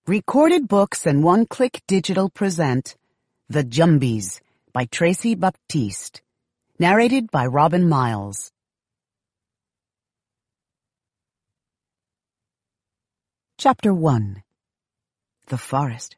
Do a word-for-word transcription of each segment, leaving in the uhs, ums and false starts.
Recorded Books and One-Click Digital present The Jumbies by Tracy Baptiste. Narrated by Robin Miles. Chapter one. The Forest.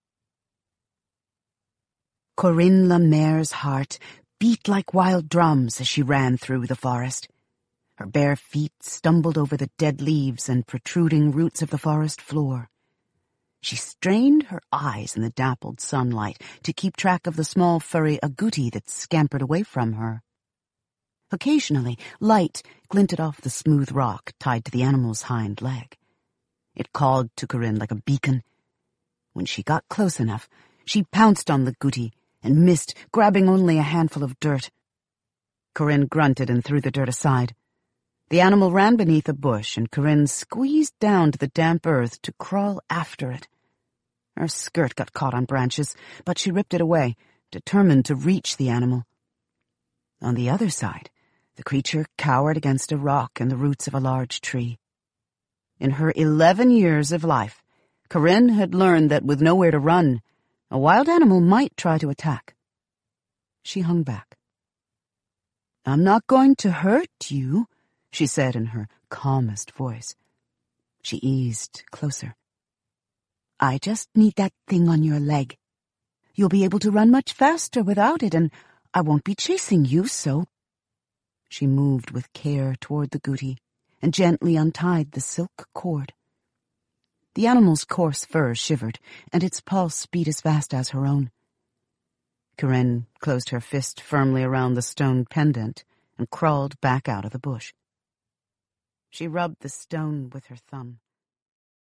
Corinne Lemaire's heart beat like wild drums as she ran through the forest. Her bare feet stumbled over the dead leaves and protruding roots of the forest floor. She strained her eyes in the dappled sunlight to keep track of the small furry agouti that scampered away from her. Occasionally, light glinted off the smooth rock tied to the animal's hind leg. It called to Corinne like a beacon. When she got close enough, she pounced on the agouti and missed, grabbing only a handful of dirt. Corinne grunted and threw the dirt aside. The animal ran beneath a bush, and Corinne squeezed down to the damp earth to crawl after it. Her skirt got caught on branches, but she ripped it away, determined to reach the animal. On the other side, the creature cowered against a rock in the roots of a large tree. In her eleven years of life, Corinne had learned that with nowhere to run, a wild animal might try to attack. She hung back. "I'm not going to hurt you," she said in her calmest voice. She eased closer. "I just need that thing on your leg. You'll be able to run much faster without it, and I won't be chasing you, so—" She moved with care toward the agouti and gently untied the silk cord. The animal's coarse fur shivered, and its pulse beat as fast as her own. Corinne closed her fist firmly around the stone pendant and crawled back out of the bush. She rubbed the stone with her thumb.